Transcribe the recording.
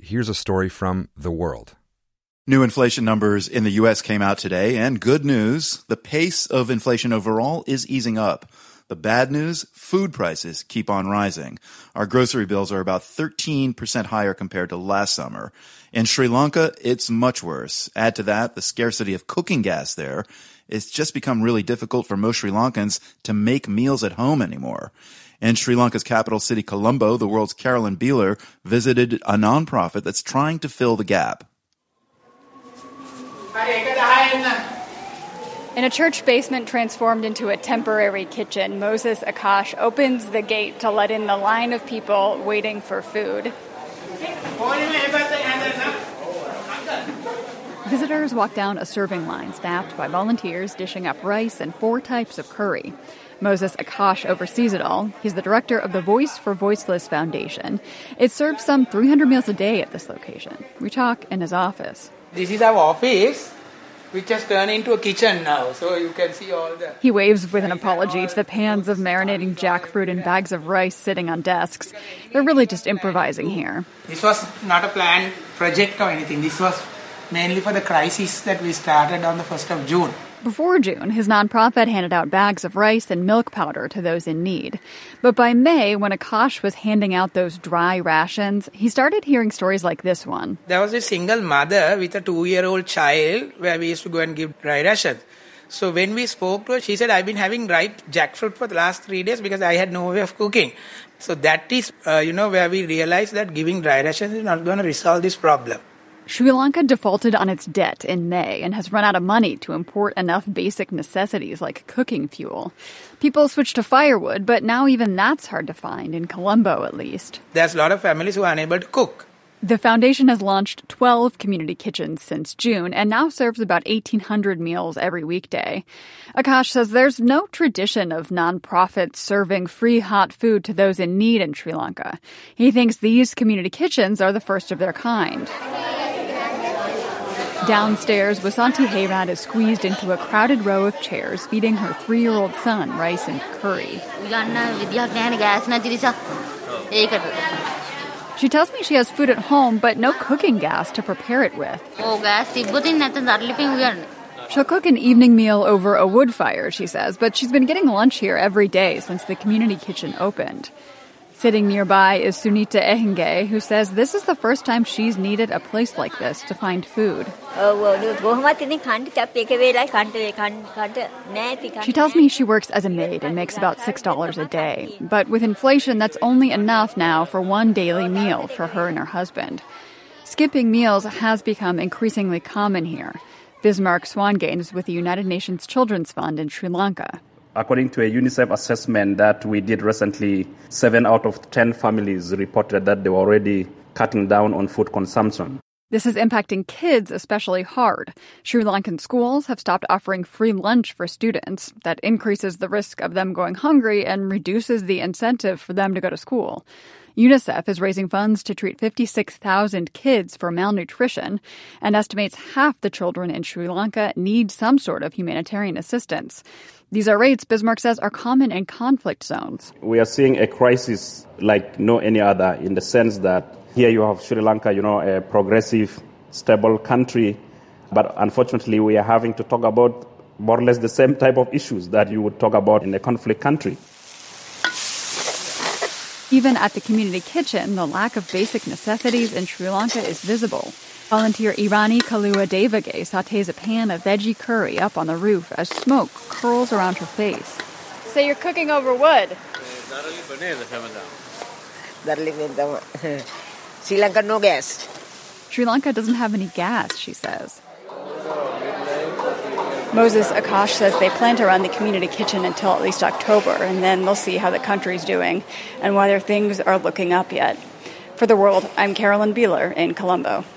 here's a story from The World. New inflation numbers in the U.S. came out today, and good news, the pace of inflation overall is easing up. The bad news, food prices keep on rising. Our grocery bills are about 13% higher compared to last summer. In Sri Lanka, it's much worse. Add to that the scarcity of cooking gas there. It's just become really difficult for most Sri Lankans to make meals at home anymore. In Sri Lanka's capital city, Colombo, the world's Carolyn Beeler visited a nonprofit that's trying to fill the gap. In a church basement transformed into a temporary kitchen, Moses Akash opens the gate to let in the line of people waiting for food. Visitors walk down a serving line staffed by volunteers dishing up rice and 4 types of curry. Moses Akash oversees it all. He's the director of the Voice for Voiceless Foundation. It serves some 300 meals a day at this location. We talk in his office. This is our office, which has turned into a kitchen now, so you can see all the... He waves with an apology to the pans of marinating jackfruit and bags of rice sitting on desks. They're really just improvising here. This was not a planned project or anything. This was mainly for the crisis that we started on the 1st of June. Before June, his nonprofit handed out bags of rice and milk powder to those in need. But by May, when Akash was handing out those dry rations, he started hearing stories like this one. There was a single mother with a 2-year-old child where we used to go and give dry rations. So when we spoke to her, she said, I've been having ripe jackfruit for the last 3 days because I had no way of cooking. So that is, where we realized that giving dry rations is not going to resolve this problem. Sri Lanka defaulted on its debt in May and has run out of money to import enough basic necessities like cooking fuel. People switched to firewood, but now even that's hard to find, in Colombo at least. There's a lot of families who are unable to cook. The foundation has launched 12 community kitchens since June and now serves about 1,800 meals every weekday. Akash says there's no tradition of nonprofits serving free hot food to those in need in Sri Lanka. He thinks these community kitchens are the first of their kind. Downstairs, Vasanti Heyrad is squeezed into a crowded row of chairs, feeding her 3-year-old son rice and curry. She tells me she has food at home, but no cooking gas to prepare it with. She'll cook an evening meal over a wood fire, she says, but she's been getting lunch here every day since the community kitchen opened. Sitting nearby is Sunita Ehenge, who says this is the first time she's needed a place like this to find food. She tells me she works as a maid and makes about $6 a day. But with inflation, that's only enough now for one daily meal for her and her husband. Skipping meals has become increasingly common here. Bismarck Swangane is with the United Nations Children's Fund in Sri Lanka. According to a UNICEF assessment that we did recently, 7 out of 10 families reported that they were already cutting down on food consumption. This is impacting kids especially hard. Sri Lankan schools have stopped offering free lunch for students. That increases the risk of them going hungry and reduces the incentive for them to go to school. UNICEF is raising funds to treat 56,000 kids for malnutrition and estimates half the children in Sri Lanka need some sort of humanitarian assistance. These are rates, Bismarck says, are common in conflict zones. We are seeing a crisis like no any other in the sense that here you have Sri Lanka, a progressive, stable country. But unfortunately, we are having to talk about more or less the same type of issues that you would talk about in a conflict country. Even at the community kitchen, the lack of basic necessities in Sri Lanka is visible. Volunteer Irani Kalua Devage sautés a pan of veggie curry up on the roof as smoke curls around her face. So you're cooking over wood? Sri Lanka no gas. Sri Lanka doesn't have any gas, she says. Moses Akash says they plan to run the community kitchen until at least October, and then they'll see how the country's doing and whether things are looking up yet. For The World, I'm Carolyn Beeler in Colombo.